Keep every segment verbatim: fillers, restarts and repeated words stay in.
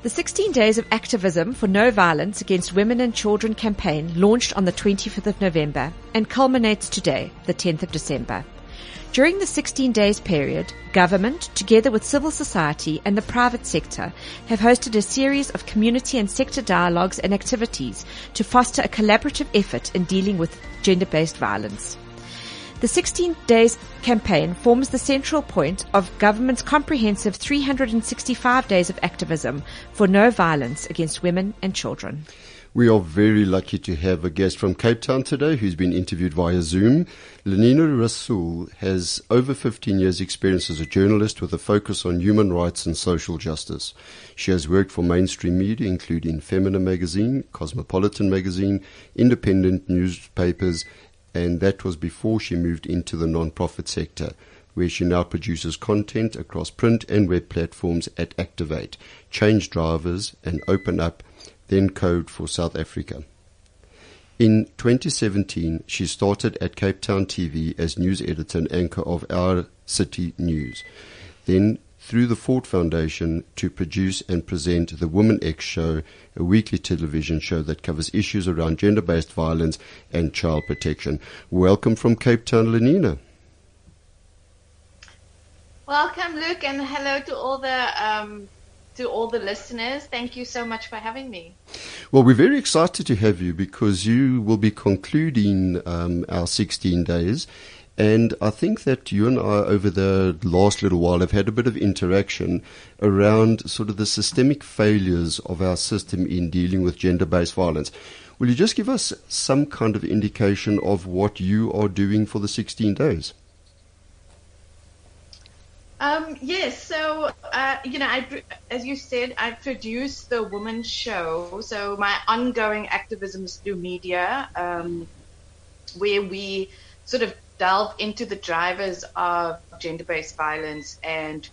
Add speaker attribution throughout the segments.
Speaker 1: The sixteen Days of Activism for No Violence Against Women and Children campaign launched on the twenty-fifth of November and culminates today, the tenth of December. During the sixteen days period, government, together with civil society and the private sector, have hosted a series of community and sector dialogues and activities to foster a collaborative effort in dealing with gender-based violence. The sixteen Days campaign forms the central point of government's comprehensive three hundred sixty-five days of activism for no violence against women and children.
Speaker 2: We are very lucky to have a guest from Cape Town today who's been interviewed via Zoom. Lenina Rasool has over fifteen years experience as a journalist with a focus on human rights and social justice. She has worked for mainstream media including Femina Magazine, Cosmopolitan Magazine, independent newspapers, and that was before she moved into the non-profit sector, where she now produces content across print and web platforms at Activate, Change Drivers, and Open Up, then Code for South Africa. In twenty seventeen, she started at Cape Town T V as news editor and anchor of Our City News. Then, through the Ford Foundation, to produce and present the Woman X Show, a weekly television show that covers issues around gender-based violence and child protection. Welcome from Cape Town, Lenina.
Speaker 3: Welcome, Luke, and hello to all the um, to all the listeners. Thank you so much for having me.
Speaker 2: Well, we're very excited to have you because you will be concluding um, our sixteen days. And I think that you and I, over the last little while, have had a bit of interaction around sort of the systemic failures of our system in dealing with gender-based violence. Will you just give us some kind of indication of what you are doing for the sixteen days?
Speaker 3: Um, yes, so, uh, you know, I, as you said, I produce the Women's Show. So my ongoing activism is through media, um, where we sort of delve into the drivers of gender-based violence and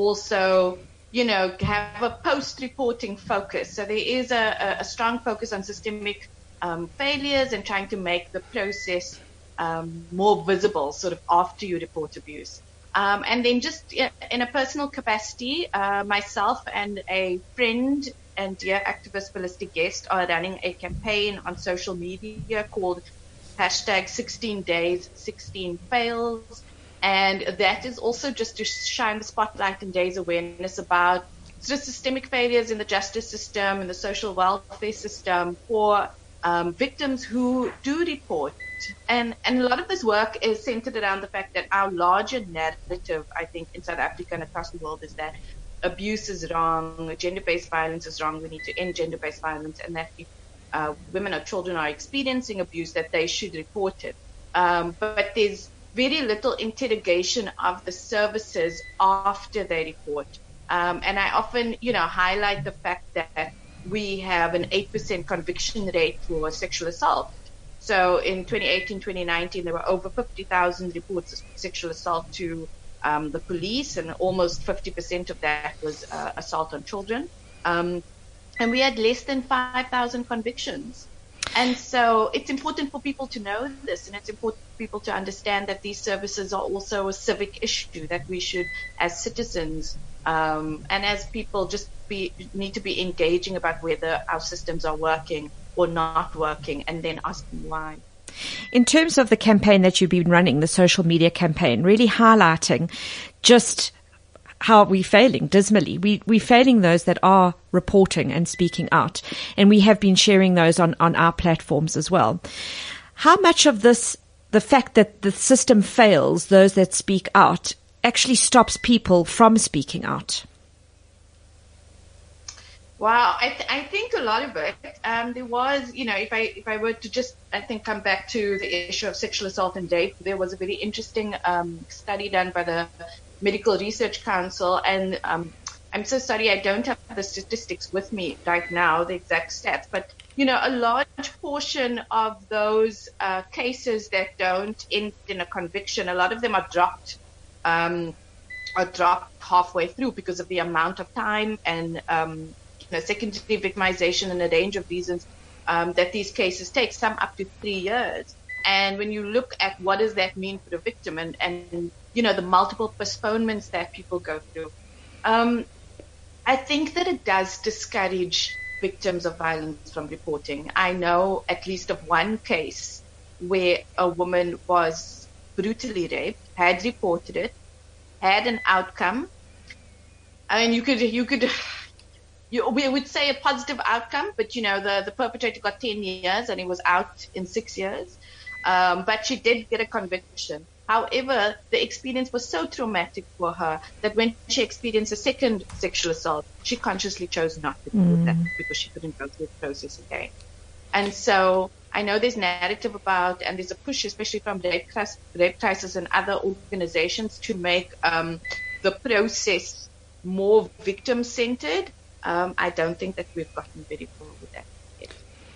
Speaker 3: also, you know, have a post-reporting focus. So there is a, a strong focus on systemic um, failures and trying to make the process um, more visible sort of after you report abuse. Um, and then just in a personal capacity, uh, myself and a friend and dear activist Felicity Guest are running a campaign on social media called hashtag sixteen days, sixteen fails. And that is also just to shine the spotlight and raise awareness about sort of systemic failures in the justice system and the social welfare system for um, victims who do report. And, and a lot of this work is centered around the fact that our larger narrative, I think, in South Africa and across the world is that abuse is wrong, gender-based violence is wrong, we need to end gender-based violence, and that if uh, women or children are experiencing abuse, that they should report it. Um, but there's very little interrogation of the services after they report. Um, and I often, you know, highlight the fact that we have an eight percent conviction rate for sexual assault. So in twenty eighteen, twenty nineteen, there were over fifty thousand reports of sexual assault to um, the police, and almost fifty percent of that was uh, assault on children. Um, and we had less than five thousand convictions. And so it's important for people to know this, and it's important for people to understand that these services are also a civic issue that we should, as citizens, um, and as people, just be need to be engaging about whether our systems are working or not working, and then asking why.
Speaker 1: In terms of the campaign that you've been running, the social media campaign, really highlighting just how we're failing dismally. We, we're failing those that are reporting and speaking out, and we have been sharing those on, on our platforms as well. How much of this, the fact that the system fails those that speak out, actually stops people from speaking out?
Speaker 3: Wow, I, th- I think a lot of it. Um, there was, you know, if I if I were to just, I think, come back to the issue of sexual assault and rape, there was a very interesting um, study done by the Medical Research Council, and um, I'm so sorry I don't have the statistics with me right now, the exact stats, but, you know, a large portion of those uh, cases that don't end in a conviction, a lot of them are dropped, um, are dropped halfway through because of the amount of time and um You know, secondary victimization and a range of reasons um, that these cases take, some up to three years. And when you look at what does that mean for the victim and, and you know, the multiple postponements that people go through, um, I think that it does discourage victims of violence from reporting. I know at least of one case where a woman was brutally raped, had reported it, had an outcome. I mean, you could, you could, you, we would say a positive outcome, but you know, the, the perpetrator got ten years and he was out in six years. Um, but she did get a conviction. However, the experience was so traumatic for her that when she experienced a second sexual assault, she consciously chose not to do mm. that because she couldn't go through the process again. And so I know there's narrative about, and there's a push, especially from Rape Crisis, Rape Crisis and other organizations, to make um, the process more victim-centered. Um, I don't think that we've gotten very far with that yet.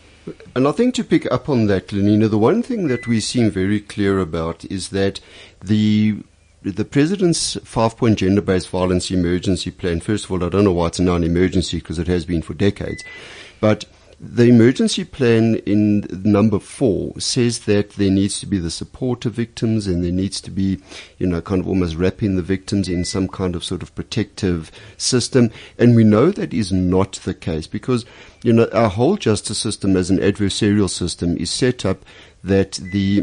Speaker 2: And I think to pick up on that, Lenina, the one thing that we seem very clear about is that the the President's five-point gender-based violence emergency plan, first of all, I don't know why it's now an emergency because it has been for decades, but the emergency plan in number four says that there needs to be the support of victims and there needs to be, you know, kind of almost wrapping the victims in some kind of sort of protective system. And we know that is not the case because, you know, our whole justice system as an adversarial system is set up that the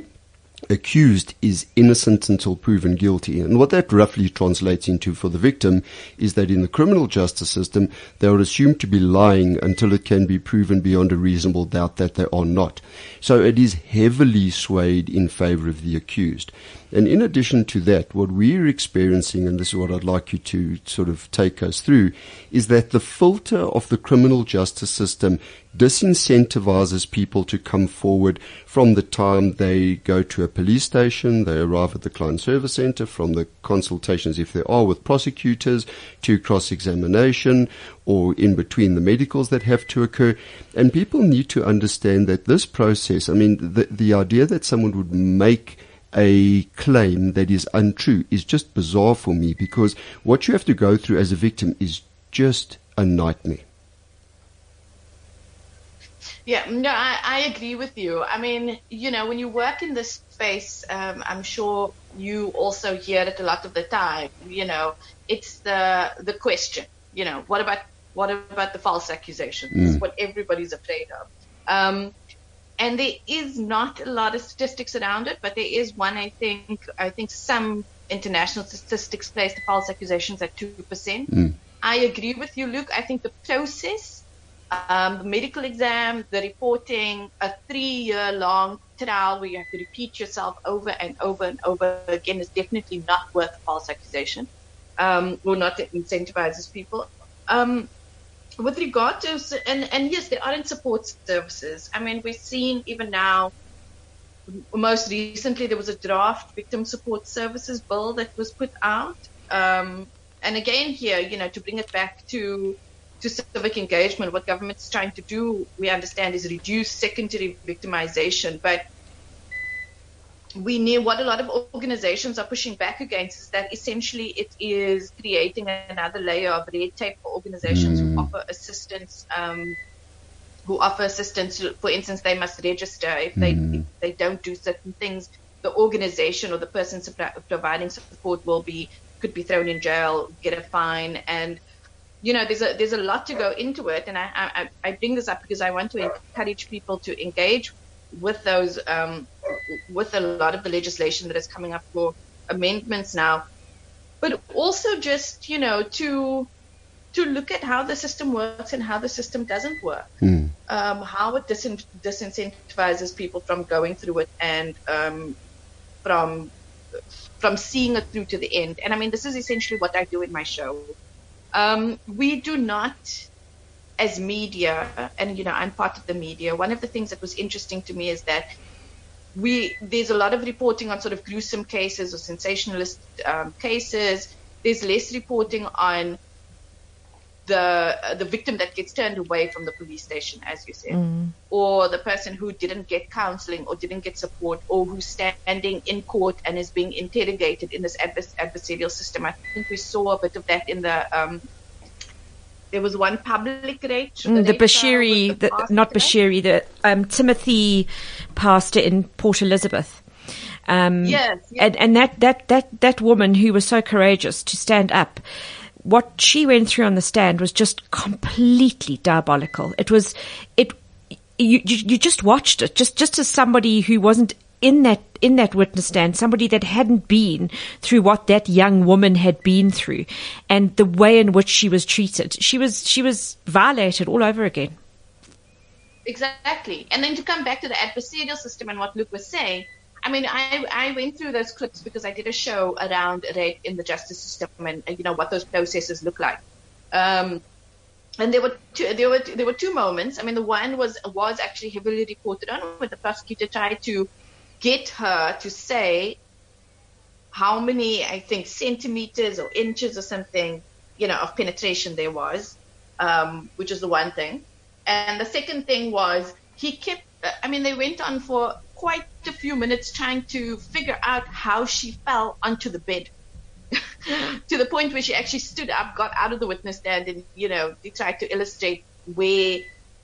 Speaker 2: accused is innocent until proven guilty. And what that roughly translates into for the victim is that in the criminal justice system, they are assumed to be lying until it can be proven beyond a reasonable doubt that they are not. So it is heavily swayed in favor of the accused. And in addition to that, what we're experiencing, and this is what I'd like you to sort of take us through, is that the filter of the criminal justice system disincentivizes people to come forward from the time they go to a police station, they arrive at the client service center, from the consultations, if there are, with prosecutors, to cross-examination, or in between the medicals that have to occur. And people need to understand that this process, I mean, the, the idea that someone would make a claim that is untrue is just bizarre for me, because what you have to go through as a victim is just a nightmare.
Speaker 3: Yeah, no, I, I agree with you. I mean, you know, when you work in this space, um, I'm sure you also hear it a lot of the time. You know, it's the the question. You know, what about what about the false accusations? Mm. It's what everybody's afraid of. Um, and there is not a lot of statistics around it, but there is one. I think I think some international statistics place the false accusations at two percent. Mm. I agree with you, Luke. I think the process. Um, the medical exam, the reporting, a three-year-long trial where you have to repeat yourself over and over and over again is definitely not worth a false accusation, um, or not that incentivizes people. Um, with regard to, and, and yes, there aren't support services. I mean, we've seen even now, most recently, there was a draft victim support services bill that was put out. Um, and again here, you know, to bring it back to to civic engagement, what government's trying to do, we understand, is reduce secondary victimization. But we know what a lot of organizations are pushing back against is that essentially it is creating another layer of red tape for organizations mm. who offer assistance, um, who offer assistance. For instance, they must register. If they, mm. if they don't do certain things, the organization or the person providing support will be, could be thrown in jail, get a fine, and you know, there's a there's a lot to go into it, and I, I I bring this up because I want to encourage people to engage with those um, with a lot of the legislation that is coming up for amendments now, but also just you know to to look at how the system works and how the system doesn't work, mm. um, how it disin- disincentivizes people from going through it and um, from from seeing it through to the end. And I mean, this is essentially what I do in my show. Um, we do not, as media, and, you know, I'm part of the media, one of the things that was interesting to me is that we there's a lot of reporting on sort of gruesome cases or sensationalist um, cases. There's less reporting on the uh, the victim that gets turned away from the police station, as you said, mm. or the person who didn't get counseling or didn't get support, or who's standing in court and is being interrogated in this advers- adversarial system. I think we saw a bit of that in the um, there was one public rape.
Speaker 1: Mm, the Bashiri, the, the not Bashiri, the um, Timothy pastor in Port Elizabeth. Um,
Speaker 3: yes, yes.
Speaker 1: And, and that, that, that, that woman who was so courageous to stand up what she went through on the stand was just completely diabolical. It was, it, you, you, you just watched it, just, just as somebody who wasn't in that, in that witness stand, somebody that hadn't been through what that young woman had been through and the way in which she was treated. She was, she was violated all over again.
Speaker 3: Exactly. And then to come back to the adversarial system and what Luke was saying, I mean, I, I went through those clips because I did a show around rape in the justice system and, you know, what those processes look like. Um, and there were two, there were, there were two moments. I mean, the one was, was actually heavily reported on when the prosecutor tried to get her to say how many, I think, centimeters or inches or something, you know, of penetration there was, um, which is the one thing. And the second thing was he kept, I mean, they went on for quite a few minutes trying to figure out how she fell onto the bed to the point where she actually stood up, got out of the witness stand and, you know, they tried to illustrate where,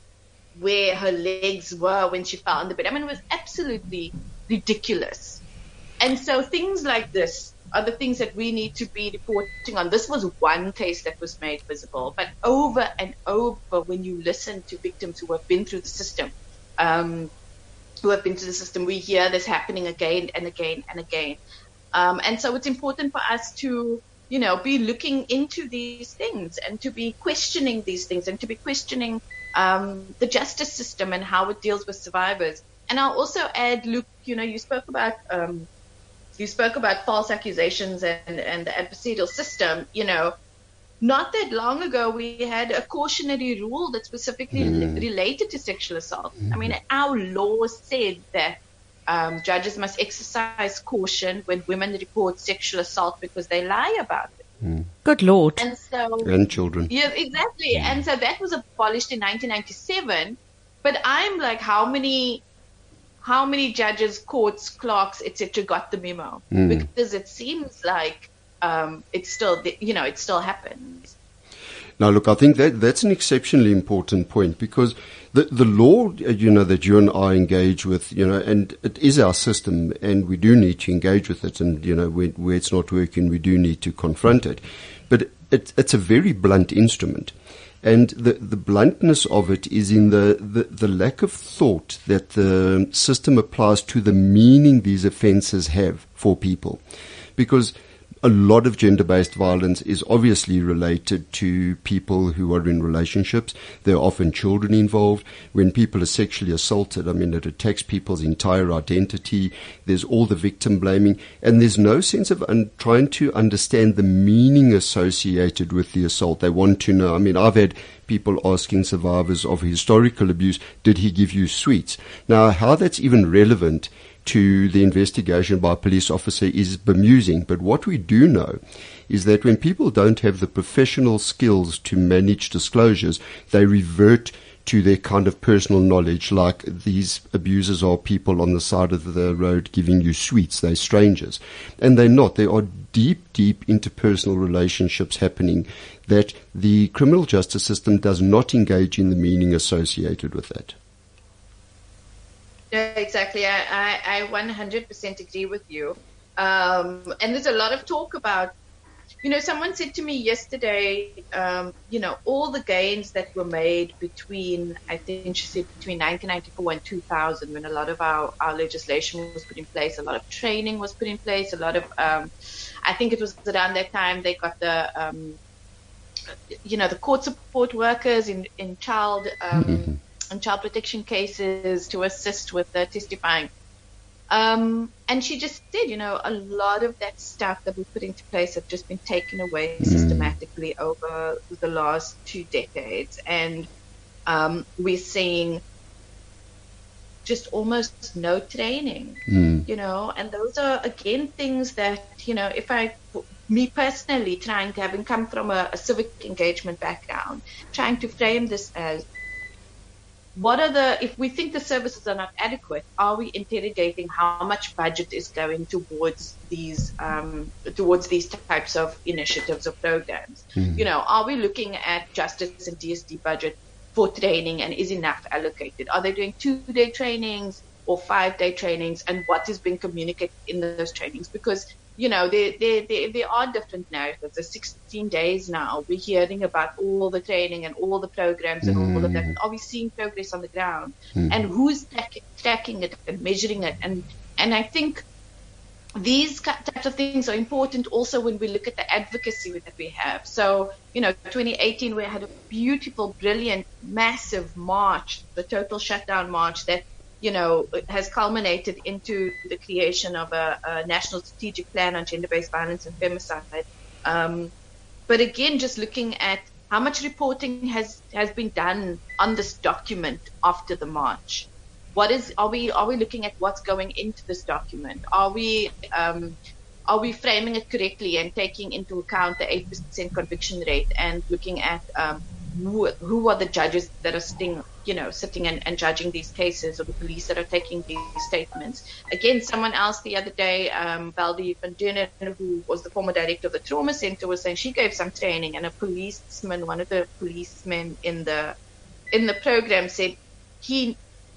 Speaker 3: where her legs were when she fell on the bed. I mean, it was absolutely ridiculous. And so things like this are the things that we need to be reporting on. This was one case that was made visible, but over and over when you listen to victims who have been through the system, um, who have been through the system, we hear this happening again and again and again. Um, and so it's important for us to, you know, be looking into these things and to be questioning these things and to be questioning um, the justice system and how it deals with survivors. And I'll also add, Luke, you know, you spoke about um, you spoke about false accusations and, and the adversarial system. You know, not that long ago we had a cautionary rule that specifically mm. related to sexual assault. Mm. I mean, our law said that um, judges must exercise caution when women report sexual assault because they lie about it.
Speaker 1: Mm. Good Lord.
Speaker 3: And so,
Speaker 2: and children.
Speaker 3: Yeah, exactly. Mm. And so that was abolished in nineteen ninety-seven. But I'm like, how many... How many judges, courts, clerks, et cetera, got the memo? Mm. Because it seems like um, it's still, you know, it still happens.
Speaker 2: Now, look, I think that that's an exceptionally important point because the the law, you know, that you and I engage with, you know, and it is our system, and we do need to engage with it, and you know, where, where it's not working, we do need to confront it. But it, it's a very blunt instrument. And the, the bluntness of it is in the, the, the lack of thought that the system applies to the meaning these offences have for people. Because a lot of gender-based violence is obviously related to people who are in relationships. There are often children involved. When people are sexually assaulted, I mean, it attacks people's entire identity. There's all the victim blaming. And there's no sense of un- trying to understand the meaning associated with the assault. They want to know. I mean, I've had people asking survivors of historical abuse, did he give you sweets? Now, how that's even relevant to the investigation by a police officer is bemusing. But what we do know is that when people don't have the professional skills to manage disclosures, they revert to their kind of personal knowledge, like these abusers are people on the side of the road giving you sweets. They're strangers. And they're not. There are deep, deep interpersonal relationships happening that the criminal justice system does not engage in the meaning associated with that.
Speaker 3: Yeah, exactly. I, I, I one hundred percent agree with you. Um, and there's a lot of talk about, you know, someone said to me yesterday, um, you know, all the gains that were made between, I think she said between nineteen ninety-four and two thousand, when a lot of our, our legislation was put in place, a lot of training was put in place, a lot of, um, I think it was around that time they got the, um, you know, the court support workers in, in child, um, mm-hmm. and child protection cases to assist with the testifying. Um, and she just said, you know, a lot of that stuff that we put into place have just been taken away mm. systematically over the last two decades. And um, we're seeing just almost no training, mm. you know, and those are, again, things that, you know, if I, me personally, trying to, having come from a, a civic engagement background, trying to frame this as, what are the, if we think the services are not adequate, are we interrogating how much budget is going towards these, um, towards these types of initiatives or programs? Mm. You know, are we looking at justice and D S D budget for training, and is enough allocated? Are they doing two-day trainings or five-day trainings, and what is being communicated in those trainings? Because you know, there, there, there, there are different narratives. There's sixteen days now. We're hearing about all the training and all the programs and
Speaker 2: Mm.
Speaker 3: all of that. Are we seeing progress on the ground?
Speaker 2: Mm.
Speaker 3: And who's track, tracking it and measuring it? And, and I think these types of things are important also when we look at the advocacy that we have. So, you know, twenty eighteen, we had a beautiful, brilliant, massive march, the total shutdown march that, you know, has culminated into the creation of a, a national strategic plan on gender-based violence and femicide. Um, but again, just looking at how much reporting has, has been done on this document after the march. What is, are we, are we looking at what's going into this document? Are we, um, are we framing it correctly and taking into account the eight percent conviction rate and looking at, um, who, who are the judges that are sitting, you know, sitting and, and judging these cases, or the police that are taking these statements? Again, someone else the other day, um, Valdie van Dunen, who was the former director of the trauma center, was saying she gave some training, and a policeman, one of the policemen in the, in the program said he,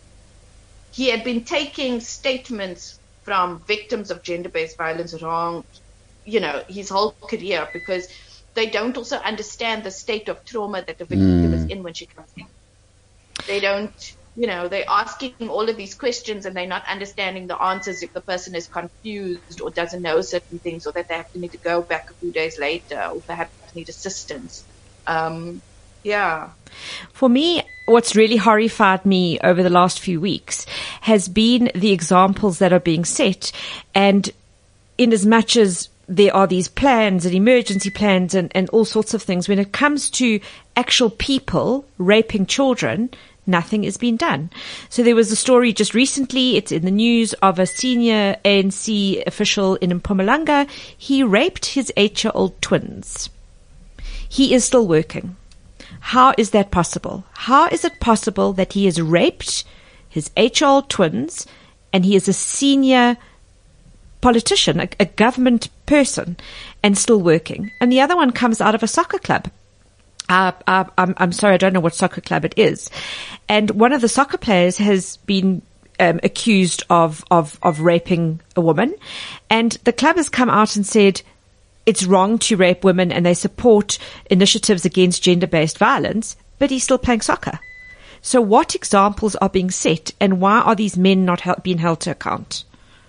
Speaker 3: He had been taking statements from victims of gender-based violence wrong, you know, his whole career, because they don't also understand the state of trauma that the victim
Speaker 2: Mm.
Speaker 3: is in when she comes in. They don't, you know, they're asking all of these questions and they're not understanding the answers if the person is confused or doesn't know certain things, or that they have to need to go back a few days later, or perhaps need assistance. Um, yeah.
Speaker 1: For me, what's really horrified me over the last few weeks has been the examples that are being set. And in as much as there are these plans and emergency plans and, and all sorts of things, when it comes to actual people raping children, nothing is being done. So there was a story just recently, it's in the news, of a senior A N C official in Mpumalanga. He raped his eight-year-old twins. He is still working. How is that possible? How is it possible that he has raped his eight-year-old twins and he is a senior politician, a, a government person, and still working? And the other one comes out of a soccer club. Uh, uh, I'm, I'm sorry, I don't know what soccer club it is. And one of the soccer players has been um, accused of, of, of raping a woman. And the club has come out and said it's wrong to rape women, and they support initiatives against gender-based violence, but he's still playing soccer. So what examples are being set, and why are these men not held, being held to account?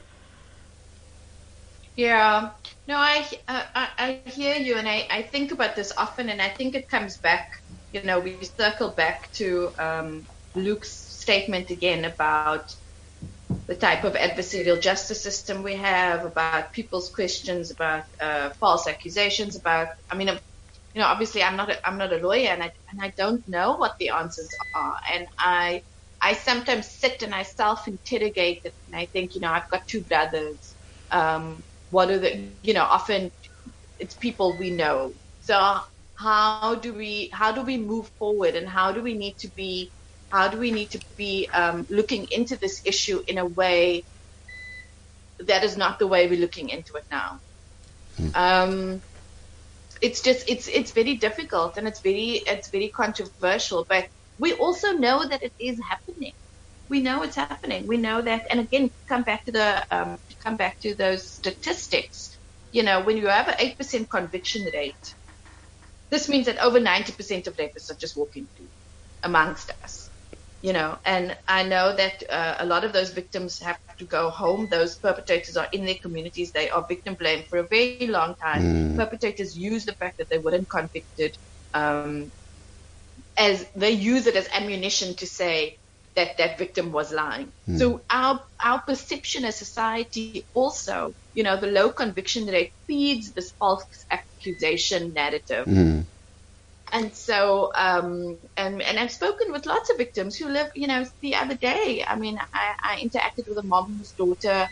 Speaker 3: Yeah, no, I, uh, I, I hear you, and I, I think about this often, and I think it comes back, you know, we circle back to um, Luke's statement again about the type of adversarial justice system we have, about people's questions, about uh, false accusations, about, I mean, you know, obviously I'm not a, I'm not a lawyer, and I, and I don't know what the answers are. And I, I sometimes sit and I self-interrogate it, and I think, you know, I've got two brothers. Um, what are the, you know, often it's people we know. So how do we, how do we move forward, and how do we need to be How do we need to be um, looking into this issue in a way that is not the way we're looking into it now? Mm. Um, it's just it's it's very difficult, and it's very it's very controversial. But we also know that it is happening. We know it's happening. We know that. And again, come back to the um, come back to those statistics. You know, when you have an eight percent conviction rate, this means that over ninety percent of rapists are just walking through amongst us. You know, and I know that uh, a lot of those victims have to go home. Those perpetrators are in their communities. They are victim blamed for a very long time. Mm. Perpetrators use the fact that they weren't convicted um, as they use it as ammunition to say that that victim was lying. Mm. So our our perception as society also, you know, the low conviction rate feeds this false accusation narrative. Mm. And so, um, and, and I've spoken with lots of victims who live, you know, the other day, I mean, I, I interacted with a mom whose daughter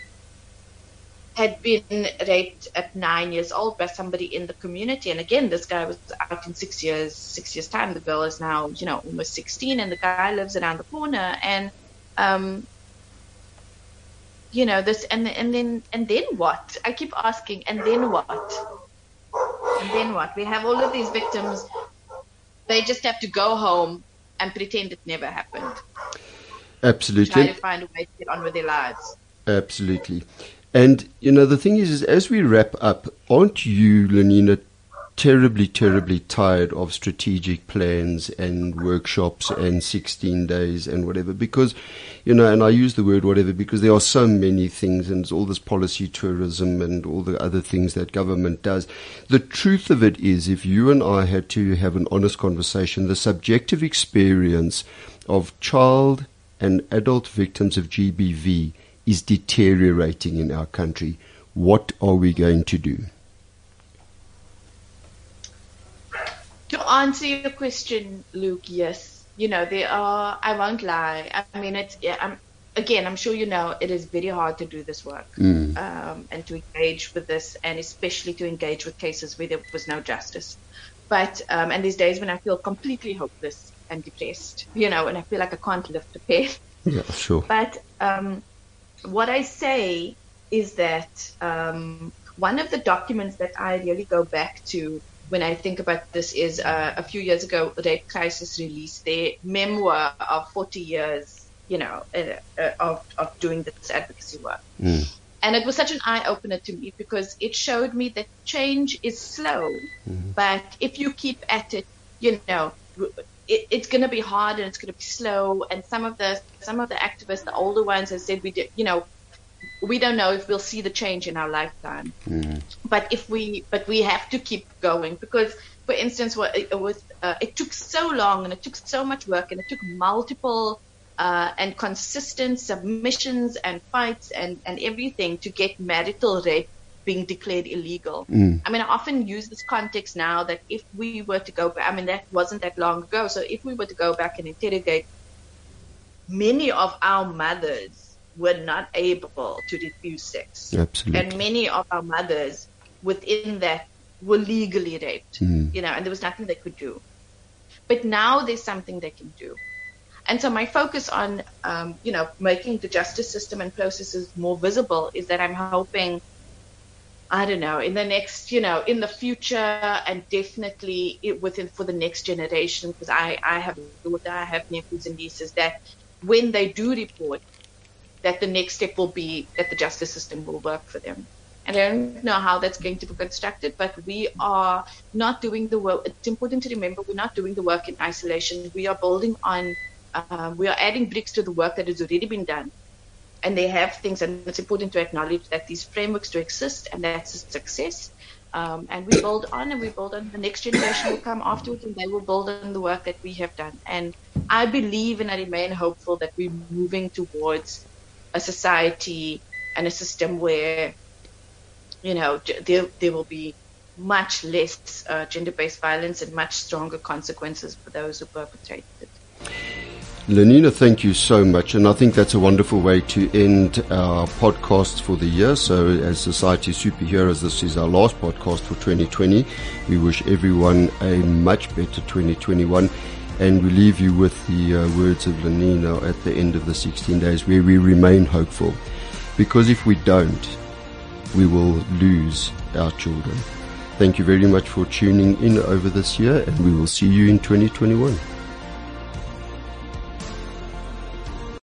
Speaker 3: had been raped at nine years old by somebody in the community. And again, this guy was out in six years, six years time. The girl is now, you know, almost sixteen, and the guy lives around the corner. And, um, you know, this, and, and then, and then what? I keep asking, and then what? And then what? We have all of these victims. They just have to go home and pretend it never happened.
Speaker 2: Absolutely.
Speaker 3: Try to find a way to get on with their lives.
Speaker 2: Absolutely. And, you know, the thing is, is as we wrap up, aren't you, Lenina, terribly, terribly tired of strategic plans and workshops and sixteen days and whatever? Because, you know, and I use the word whatever because there are so many things and all this policy tourism and all the other things that government does. The truth of it is, if you and I had to have an honest conversation, the subjective experience of child and adult victims of G B V is deteriorating in our country. What are we going to do?
Speaker 3: To answer your question, Luke, yes. You know, there are, I won't lie. I mean, it's, I'm, again, I'm sure you know, it is very hard to do this work
Speaker 2: Mm.
Speaker 3: um, and to engage with this, and especially to engage with cases where there was no justice. But, um, and there's days when I feel completely hopeless and depressed, you know, and I feel like I can't lift a pen.
Speaker 2: Yeah, sure.
Speaker 3: But um, what I say is that um, one of the documents that I really go back to when I think about this is uh, a few years ago, Rape Crisis released their memoir of forty years, you know, uh, uh, of, of doing this advocacy work.
Speaker 2: Mm.
Speaker 3: And it was such an eye-opener to me because it showed me that change is slow,
Speaker 2: Mm-hmm.
Speaker 3: but if you keep at it, you know, it, it's going to be hard and it's going to be slow. And some of the some of the activists, the older ones, have said we did, you know, we don't know if we'll see the change in our lifetime.
Speaker 2: Mm.
Speaker 3: But if we, but we have to keep going because, for instance, what it, it was, uh, it took so long and it took so much work and it took multiple uh, and consistent submissions and fights and, and everything to get marital rape being declared illegal.
Speaker 2: Mm.
Speaker 3: I mean, I often use this context now that if we were to go back, I mean, that wasn't that long ago. So if we were to go back and interrogate, many of our mothers were not able to refuse sex.
Speaker 2: Absolutely.
Speaker 3: And many of our mothers within that were legally raped,
Speaker 2: Mm.
Speaker 3: you know, and there was nothing they could do. But now there's something they can do. And so my focus on, um, you know, making the justice system and processes more visible is that I'm hoping, I don't know, in the next, you know, in the future and definitely it within for the next generation, because I, I have a daughter, I have nephews and nieces, that when they do report, that the next step will be that the justice system will work for them. And I don't know how that's going to be constructed, but we are not doing the work. It's important to remember we're not doing the work in isolation. We are building on, uh, we are adding bricks to the work that has already been done. And they have things, and it's important to acknowledge that these frameworks do exist, and that's a success. Um, and we build on, and we build on. The next generation will come afterwards, and they will build on the work that we have done. And I believe and I remain hopeful that we're moving towards a society and a system where, you know, there, there will be much less uh, gender-based violence and much stronger consequences for those who perpetrate it.
Speaker 2: Lenina, thank you so much, and I think that's a wonderful way to end our podcast for the year. So as Society Superheroes, this is our last podcast for twenty twenty. We wish everyone a much better twenty twenty-one, and we leave you with the uh, words of Lenina at the end of the sixteen days, where we remain hopeful, because if we don't, we will lose our children. Thank you very much for tuning in over this year, and we will see you in twenty twenty-one.